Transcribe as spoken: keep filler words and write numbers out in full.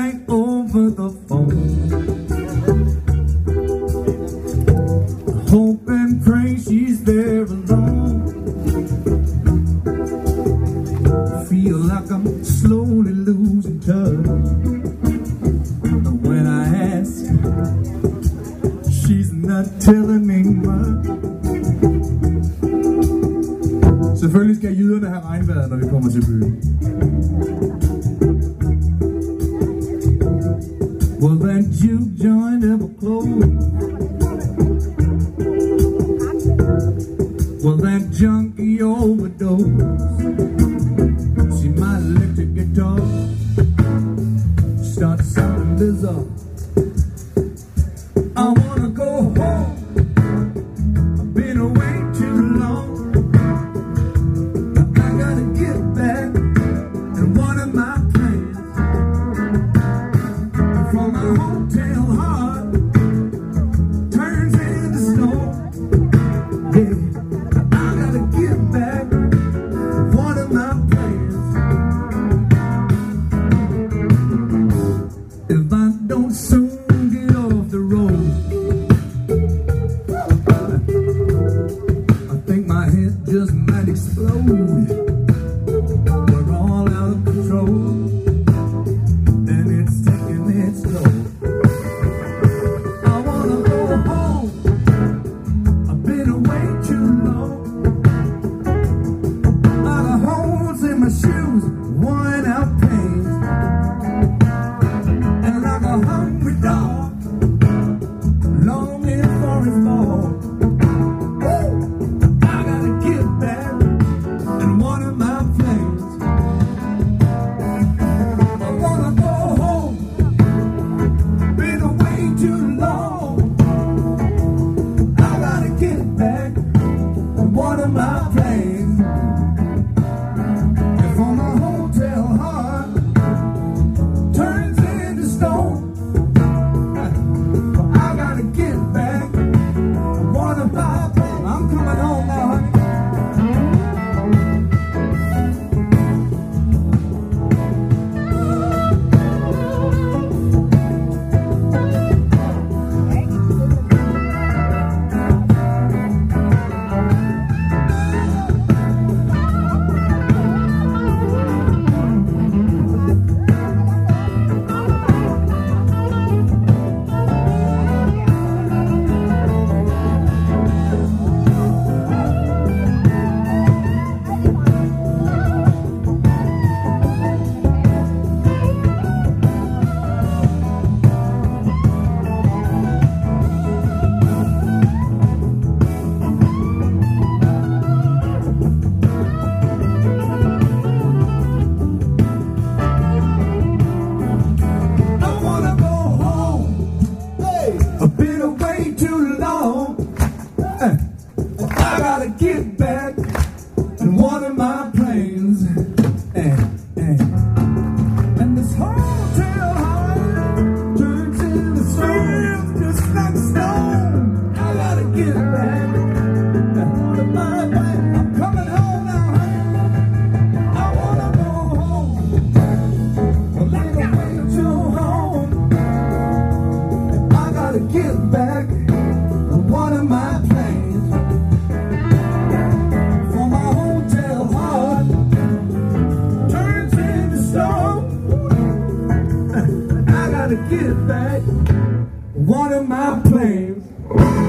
right over the phone. I hope and pray she's there alone. I feel like I'm slowly losing touch. When I ask, she's not telling me much. Selvfølgelig skal jyderne have regnvejr, når vi kommer til byen. Well, that juke joint ever closed? Well, that junkie overdose? See my electric guitar start sounding bizarre. I wanna go home. I've been away too long. I gotta get back. And one of my plans from my hotel heart turns into snow. Yeah, I gotta get back. One of my plans. If I don't soon get off the road, I think my head just might explode. We're all out of control, and it's taking its toll. I wanna go home. I've been away too long. I got holes in my shoes, worn out pains, and like a hungry dog longing for his bone. I gotta get back and one of my plans. I wanna go home. Been away too long. I gotta get back and one of my plans. And for my hotel heart turns into stone. I gotta get back. One of my plans. I'm coming home now, honey. I wanna go home. Hey, I've been away too long. Hey, I gotta get back in one of my planes. Hey, hey. And this hotel heart turns into stone, just like stone. I gotta get back in one of my planes. I'm coming home now, honey. I wanna go home. Well, I got way too home. I gotta get back on one of my planes. For my hotel heart turns into stone. I gotta get back one of my planes.